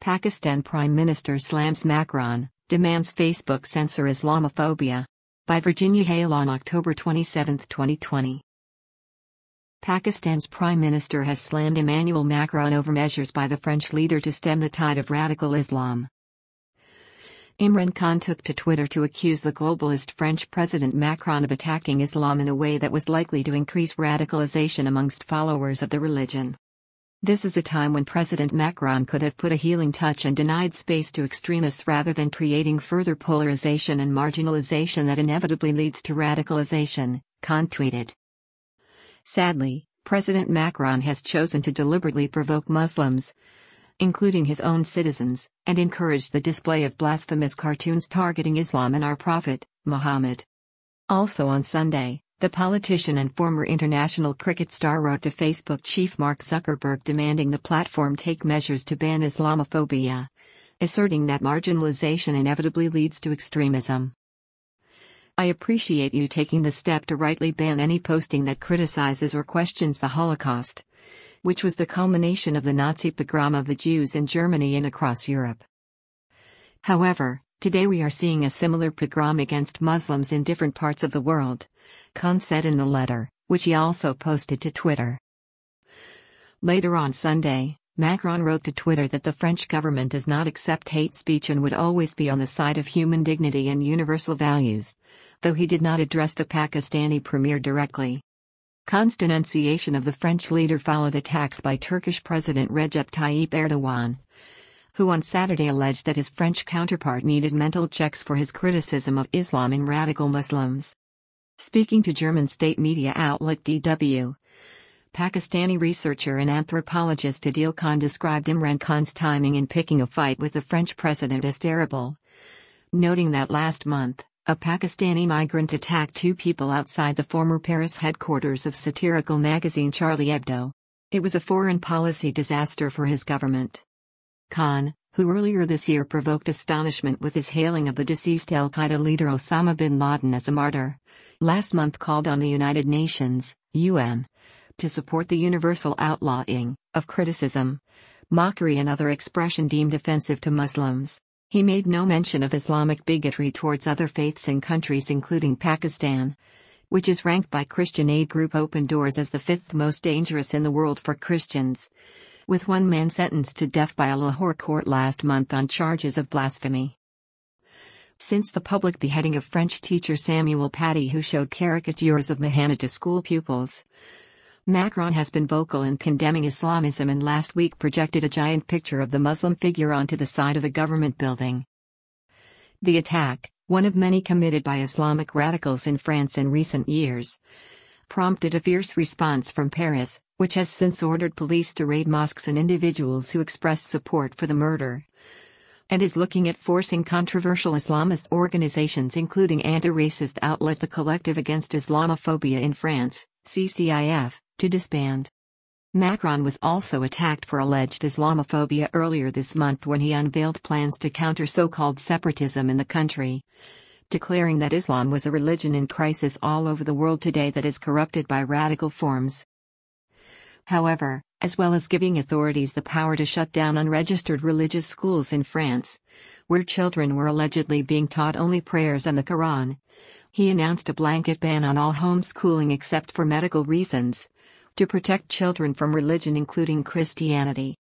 Pakistan Prime Minister slams Macron, demands Facebook censor Islamophobia. By Virginia Hale on October 27, 2020. Pakistan's Prime Minister has slammed Emmanuel Macron over measures by the French leader to stem the tide of radical Islam. Imran Khan took to Twitter to accuse the globalist French President Macron of attacking Islam in a way that was likely to increase radicalization amongst followers of the religion. This is a time when President Macron could have put a healing touch and denied space to extremists rather than creating further polarization and marginalization that inevitably leads to radicalization, Khan tweeted. Sadly, President Macron has chosen to deliberately provoke Muslims, including his own citizens, and encourage the display of blasphemous cartoons targeting Islam and our Prophet, Muhammad. Also on Sunday, the politician and former international cricket star wrote to Facebook chief Mark Zuckerberg demanding the platform take measures to ban Islamophobia, asserting that marginalization inevitably leads to extremism. I appreciate you taking the step to rightly ban any posting that criticizes or questions the Holocaust, which was the culmination of the Nazi pogrom of the Jews in Germany and across Europe. However, today we are seeing a similar pogrom against Muslims in different parts of the world, Khan said in the letter, which he also posted to Twitter. Later on Sunday, Macron wrote to Twitter that the French government does not accept hate speech and would always be on the side of human dignity and universal values, though he did not address the Pakistani premier directly. Khan's denunciation of the French leader followed attacks by Turkish President Recep Tayyip Erdogan, who on Saturday alleged that his French counterpart needed mental checks for his criticism of Islam and radical Muslims. Speaking to German state media outlet DW, Pakistani researcher and anthropologist Adil Khan described Imran Khan's timing in picking a fight with the French president as terrible, noting that last month, a Pakistani migrant attacked two people outside the former Paris headquarters of satirical magazine Charlie Hebdo. It was a foreign policy disaster for his government. Khan, who earlier this year provoked astonishment with his hailing of the deceased al-Qaeda leader Osama bin Laden as a martyr, last month called on the United Nations, UN, to support the universal outlawing of criticism, mockery and other expression deemed offensive to Muslims. He made no mention of Islamic bigotry towards other faiths in countries including Pakistan, which is ranked by Christian aid group Open Doors as the fifth most dangerous in the world for Christians, with one man sentenced to death by a Lahore court last month on charges of blasphemy. Since the public beheading of French teacher Samuel Paty, who showed caricatures of Muhammad to school pupils, Macron has been vocal in condemning Islamism and last week projected a giant picture of the Muslim figure onto the side of a government building. The attack, one of many committed by Islamic radicals in France in recent years, prompted a fierce response from Paris, which has since ordered police to raid mosques and individuals who expressed support for the murder, and is looking at forcing controversial Islamist organizations including anti-racist outlet the Collective Against Islamophobia in France, CCIF, to disband. Macron was also attacked for alleged Islamophobia earlier this month when he unveiled plans to counter so-called separatism in the country, declaring that Islam was a religion in crisis all over the world today that is corrupted by radical forms. However, as well as giving authorities the power to shut down unregistered religious schools in France, where children were allegedly being taught only prayers and the Quran, he announced a blanket ban on all homeschooling except for medical reasons, to protect children from religion including Christianity.